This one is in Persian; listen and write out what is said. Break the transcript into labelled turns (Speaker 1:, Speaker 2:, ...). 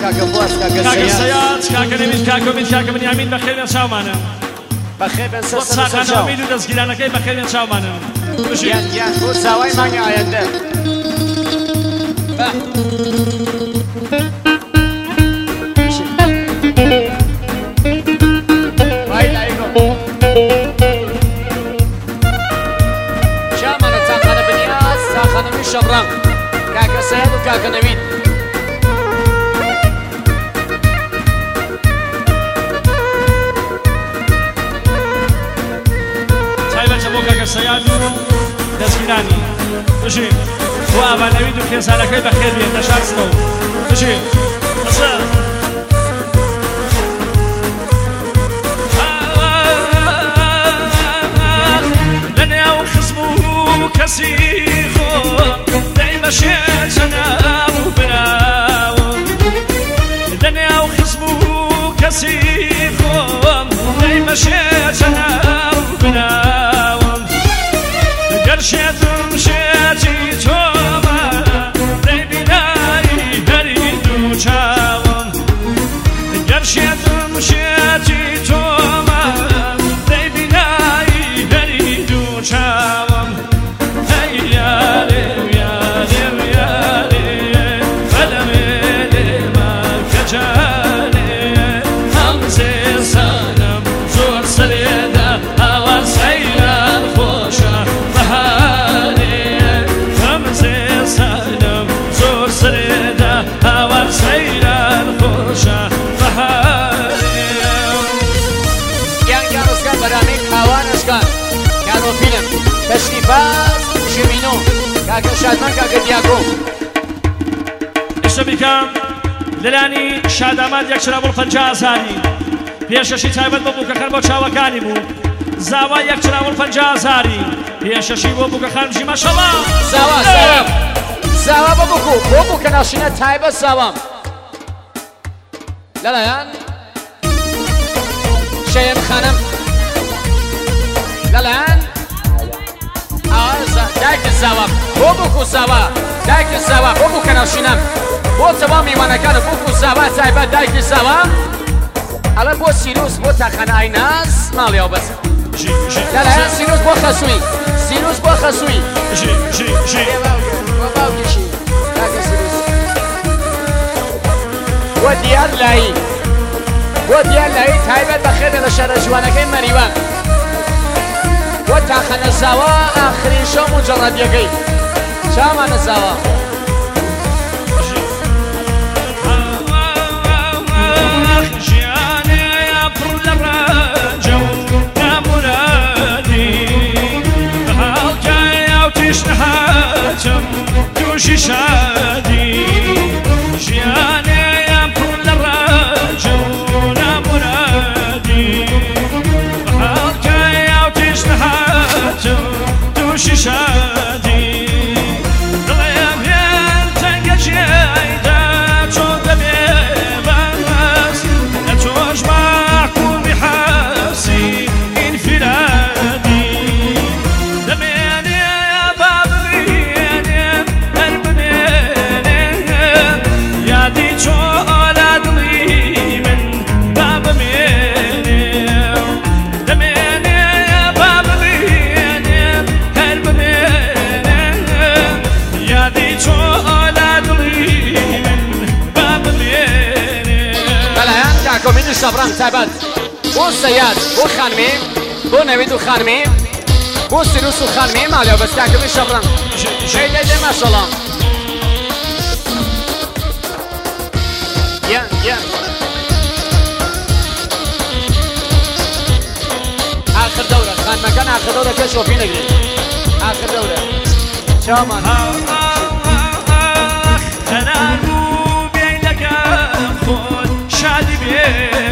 Speaker 1: كاكا بواس
Speaker 2: كاكا سياد كاكا نميد كاكا ميد كاكا من يمين بخير من شاومانم
Speaker 1: بخير من سر
Speaker 2: وصاقنا امید و دەستگیرانەکەی بەخێر من شاومانم
Speaker 1: یان بۆ چاوای مانگی ئایەندە
Speaker 3: شامانە چاخانە بنیاز چاخانەمی شەبڕەنگ کاکە سەیاد و کاکە نەوید
Speaker 2: سياد دەستگیرانی بژێ بۆ ئاوانەوید و خێزانەکەی بەخێر بێن دەشارستەوە بژێ لە نێو خزم و کەسی خۆم دەیمەشێ چەناو و بناوم لە نێو خزم و کەسی خۆم دەیمەشێ چەناو و بناوم گەرشێتم شێتی تۆمە دەیبینایی هەری دوو چاوم گەرشێتم شێتی تۆمە دەیبینایی هەری دوو چاوم هەی یارێ یارێ یارێ بەلەمێ لێمە کەجارێ هەم زێزانم زۆر سەرێدا ئاوان سەیران خۆشە
Speaker 3: فیلم تشریفات شمینو کاکە شادمان کاکە دیاکۆ
Speaker 2: ئێستا بیکەم لەلانی شادامات یەک چرابوو 50,000 پێشەشی تایبەت بۆ بووکەکان بۆ چاوەکانی بوو زاوا یەک چرابوو 50,000 پێشەشی بۆ بووکەخانمژی ماشەڵڵا
Speaker 3: زاوا بۆ بووکە ناشینە تایبەت زاوام لەلایەن شەیەن خانم لەلایەن دایک زاوا بۆ بووکو زاوا دایک زاوا بۆ بووکە ناشینەم بۆ چەوا میوانەکانە بووکو زاوا تایبەت دایک زاوا ئەڵە بۆ سیروس بۆ تاخانە ئایناس ماڵیاو بەس لەلایەن سیروس بۆ خەسووی سیروس بۆ خەسووی بۆ باوکیشی کاکە سیروس بۆ دیار لایی بۆ دیار لایی تایبەت بەخێرە لە شەرە جوانەکەی مەریوان بۆ تاخانە زاوا ئاخرین شەو مجەڕەدیەکەی چامانە زاوا
Speaker 2: توشي شادي جياني يا كل الرجل مرادي بحالك يا وتشنحات توشي شادي ضيام ينتقى جيدا تشود بيباس لا تجمع كل بحاسي انفرادي دمياني يا بابي
Speaker 3: کۆمینی شەبڕەنگ تایبەت بۆ سەیاد بۆ خانمێ بۆ نەوید و خانمێ بۆ سیروس و خانمێ ماڵیاو بەس کاکەمی شەبڕەنگ شەیدێ ماشەڵڵا یان آخر دەورە خانمەکان آخر دەورە پێش شۆفی نەگرێت آخر دەورە چاومان
Speaker 2: شادي بيه